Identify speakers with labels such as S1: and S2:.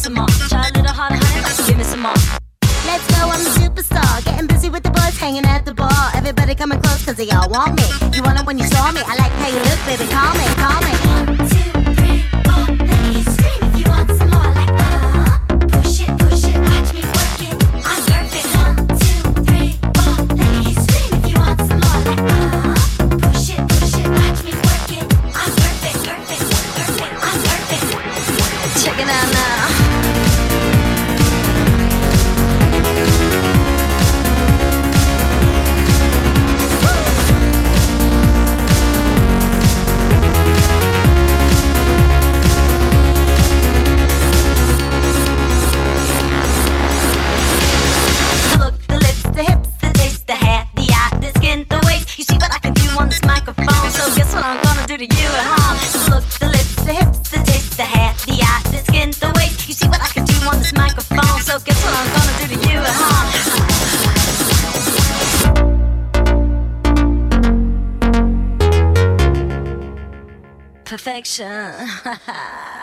S1: some more. Try a little harder, honey, give me some more.
S2: Let's go, I'm the superstar. Getting busy with the boys, hanging at the bar. Everybody coming close, cause they all want me. You want it when you saw me. I like how you look, baby, call me, call me. 1, 2, 3, 4. Let me hear you scream if you want some more. Like, push it, watch me work it. I'm perfect. 1, 2, 3, 4. Let me hear you scream if you want some more. Like, push it, watch me work it. I'm perfect, I'm perfect.
S1: Check it out now. To you at home. The look, the lips, the hips, the taste, the hair, the eye, the skin, the waist. You see what I can do on this microphone. So guess what I'm gonna do to you at home? Perfection.